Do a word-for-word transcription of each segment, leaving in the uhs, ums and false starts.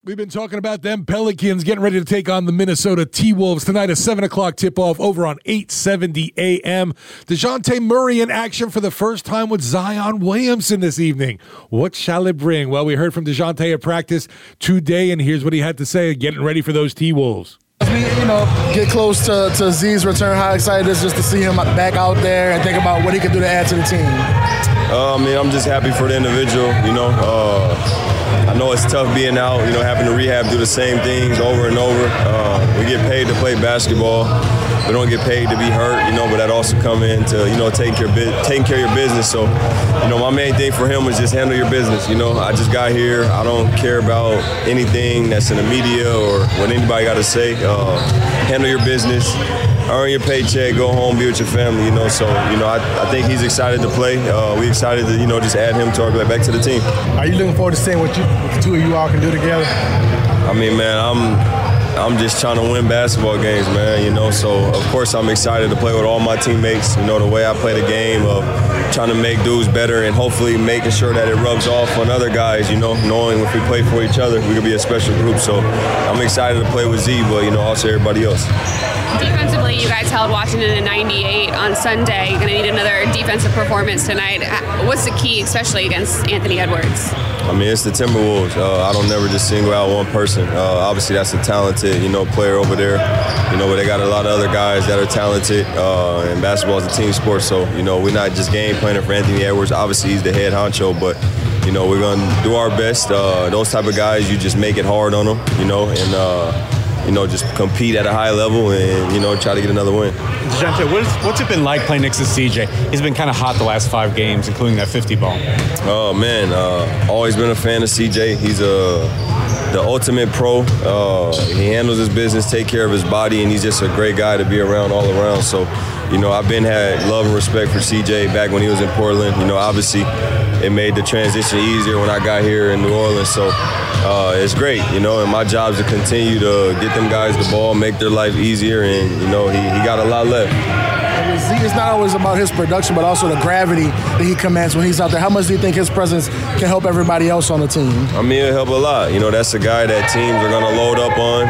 We've been talking about them Pelicans getting ready to take on the Minnesota T-Wolves tonight, a seven o'clock tip-off over on eight seventy A M. DeJounte Murray in action for the first time with Zion Williamson this evening. What shall it bring? Well, we heard from DeJounte at practice today, and here's what he had to say getting ready for those T-Wolves. As we, you know, get close to, to Z's return, how excited it is just to see him back out there and think about what he can do to add to the team? Uh, I mean, I'm just happy for the individual, you know. Uh, I know it's tough being out, you know, having to rehab, do the same things over and over. Uh, we get paid to play basketball. We don't get paid to be hurt, you know, but that also come into, you know, taking care, of, taking care of your business. So, you know, my main thing for him was just handle your business, you know. I just got here. I don't care about anything that's in the media or what anybody got to say. Uh, handle your business. Earn your paycheck, go home, be with your family, you know. So, you know, I, I think he's excited to play. Uh, we excited to, you know, just add him to our back to the team. Are you looking forward to seeing what, you, what the two of you all can do together? I mean, man, I'm I'm just trying to win basketball games, man, you know. So, of course, I'm excited to play with all my teammates. You know, the way I play the game of trying to make dudes better and hopefully making sure that it rubs off on other guys, you know, knowing if we play for each other, we could be a special group. So, I'm excited to play with Z, but, you know, also everybody else. Defensively, you guys held Washington in ninety-eight on Sunday. You're going to need another defensive performance tonight. What's the key, especially against Anthony Edwards? I mean, it's the Timberwolves. Uh, I don't never just single out one person. Uh, obviously, that's a talented, you know, player over there. You know, but they got a lot of other guys that are talented. Uh, and basketball is a team sport, so, you know, we're not just game planning for Anthony Edwards. Obviously, he's the head honcho, but, you know, we're going to do our best. Uh, those type of guys, you just make it hard on them, you know, and, uh, you know, just compete at a high level and, you know, try to get another win. DeJounte, what is, what's it been like playing next to C J? He's been kind of hot the last five games, including that fifty ball. Oh, man, uh, always been a fan of C J. He's a, the ultimate pro. Uh, he handles his business, take care of his body, and he's just a great guy to be around all around. So, you know, I've been had love and respect for C J back when he was in Portland. You know, obviously it made the transition easier when I got here in New Orleans. So uh, it's great, you know, and my job is to continue to get them guys the ball, make their life easier, and, you know, he, he got a lot left. Z, it's not always about his production, but also the gravity that he commands when he's out there. How much do you think his presence can help everybody else on the team? I mean, it'll help a lot. You know, that's a guy that teams are going to load up on.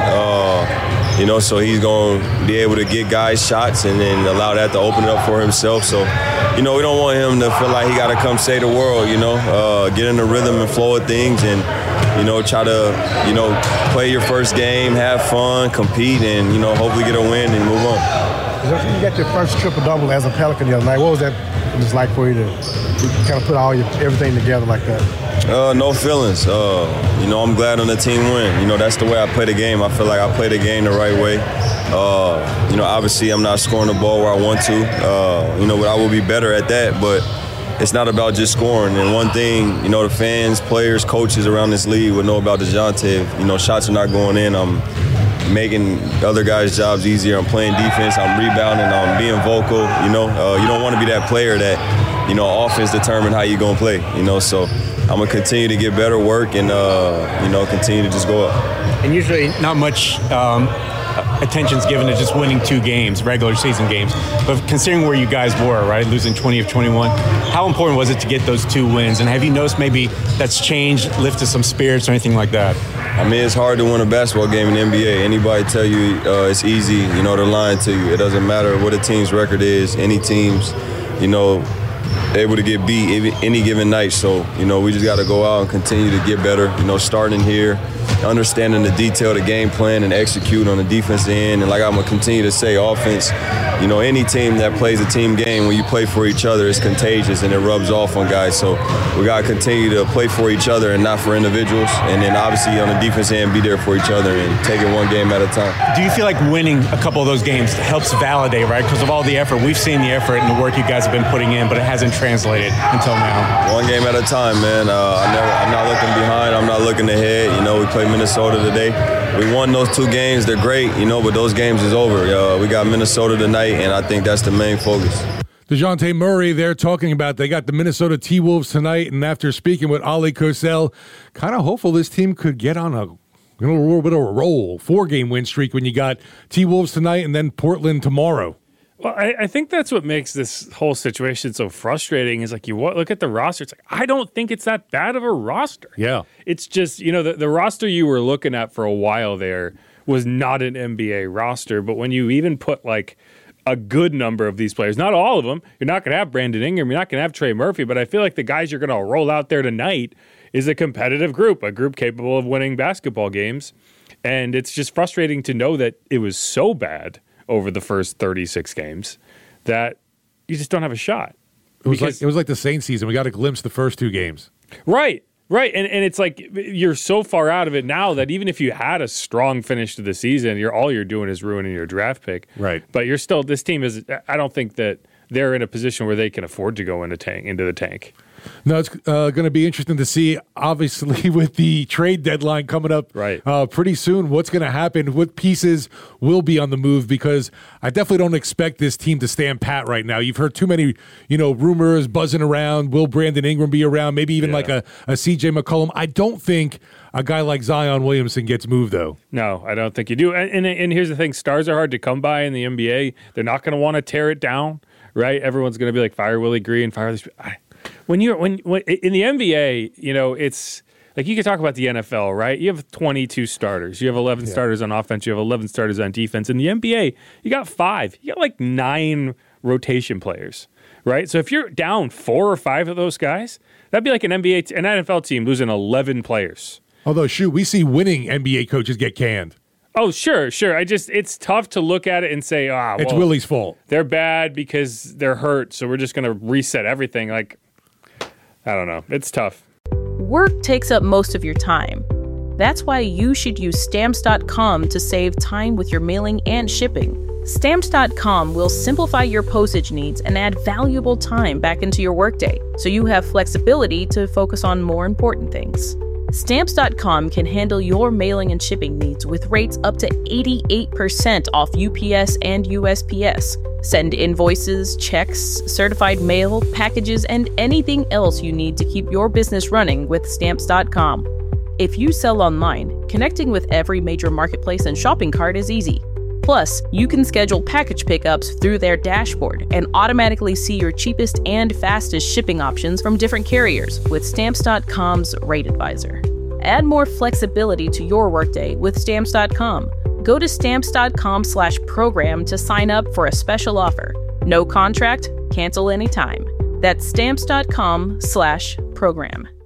Uh, you know, so he's going to be able to get guys shots and then allow that to open it up for himself. So, you know, we don't want him to feel like he got to come save the world, you know, uh, get in the rhythm and flow of things and, you know, try to, you know, play your first game, have fun, compete, and, you know, hopefully get a win and move on. You got your first triple-double as a Pelican the other night. What was that just like for you to kind of put all your everything together like that? Uh, no feelings. Uh, you know, I'm glad on the team win. You know, that's the way I play the game. I feel like I play the game the right way. Uh, you know, obviously I'm not scoring the ball where I want to. Uh, you know, but I will be better at that. But it's not about just scoring. And one thing, you know, the fans, players, coaches around this league would know about DeJounte. If, you know, shots are not going in, I'm making other guys' jobs easier. I'm playing defense. I'm rebounding. I'm being vocal. You know, uh, you don't want to be that player that, you know, offense determine how you're going to play. You know, so I'm going to continue to get better work and, uh, you know, continue to just go up. And usually not much um, attention's given to just winning two games, regular season games. But considering where you guys were, right, losing twenty of twenty-one, how important was it to get those two wins? And have you noticed maybe that's changed, lifted some spirits or anything like that? I mean, it's hard to win a basketball game in the N B A. Anybody tell you uh, it's easy, you know, they're lying to you. It doesn't matter what a team's record is. Any teams, you know, able to get beat any given night. So, you know, we just got to go out and continue to get better, you know, starting here, understanding the detail of the game plan and execute on the defensive end. And like I'm going to continue to say, offense, you know, any team that plays a team game, when you play for each other, it's contagious and it rubs off on guys. So we got to continue to play for each other and not for individuals. And then obviously on the defense end, be there for each other and take it one game at a time. Do you feel like winning a couple of those games helps validate, right? Because of all the effort, we've seen the effort and the work you guys have been putting in, but it hasn't translated until now. One game at a time, man. Uh, I never, I'm not looking behind. I'm not looking ahead. You know, we played Minnesota today. We won those two games. They're great, you know, but those games is over. Uh, we got Minnesota tonight, and I think that's the main focus. DeJounte Murray, they're talking about they got the Minnesota T-Wolves tonight, and after speaking with Ali Kosel, kind of hopeful this team could get on a, you know, a little bit of a roll, four-game win streak when you got T-Wolves tonight and then Portland tomorrow. Well, I, I think that's what makes this whole situation so frustrating is like you look at the roster. It's like, I don't think it's that bad of a roster. Yeah. It's just, you know, the, the roster you were looking at for a while there was not an N B A roster. But when you even put like a good number of these players, not all of them, you're not going to have Brandon Ingram, you're not going to have Trey Murphy, but I feel like the guys you're going to roll out there tonight is a competitive group, a group capable of winning basketball games. And it's just frustrating to know that it was so bad over the first thirty-six games that you just don't have a shot. It was like it was like the Saints season. We got a glimpse the first two games. Right, right. And and it's like you're so far out of it now that even if you had a strong finish to the season, you're all you're doing is ruining your draft pick. Right. But you're still, this team is, I don't think that they're in a position where they can afford to go into tank into the tank. No, it's uh, going to be interesting to see, obviously, with the trade deadline coming up right. uh, pretty soon, what's going to happen, what pieces will be on the move, because I definitely don't expect this team to stand pat right now. You've heard too many, you know, rumors buzzing around. Will Brandon Ingram be around? Maybe even yeah. like a, a C J McCollum. I don't think a guy like Zion Williamson gets moved, though. No, I don't think you do. And, and, and here's the thing. Stars are hard to come by in the N B A. They're not going to want to tear it down, right? Everyone's going to be like, fire Willie Green, fire this. I, When you're when, when in the N B A, you know, it's like you can talk about the N F L, right? You have twenty-two starters. You have eleven yeah. starters on offense. You have eleven starters on defense. In the N B A, you got five. You got like nine rotation players, right? So if you're down four or five of those guys, that'd be like an N B A, t- an N F L team losing eleven players. Although, shoot, we see winning N B A coaches get canned. Oh, sure, sure. I just, it's tough to look at it and say, ah, well, it's Willie's fault. They're bad because they're hurt, so we're just going to reset everything. Like, I don't know. It's tough. Work takes up most of your time. That's why you should use Stamps dot com to save time with your mailing and shipping. Stamps dot com will simplify your postage needs and add valuable time back into your workday, so you have flexibility to focus on more important things. Stamps dot com can handle your mailing and shipping needs with rates up to eighty-eight percent off U P S and U S P S. Send invoices, checks, certified mail, packages, and anything else you need to keep your business running with Stamps dot com. If you sell online, connecting with every major marketplace and shopping cart is easy. Plus, you can schedule package pickups through their dashboard and automatically see your cheapest and fastest shipping options from different carriers with Stamps dot com's Rate Advisor. Add more flexibility to your workday with Stamps dot com. Go to Stamps dot com slash program to sign up for a special offer. No contract, cancel anytime. That's Stamps dot com slash program.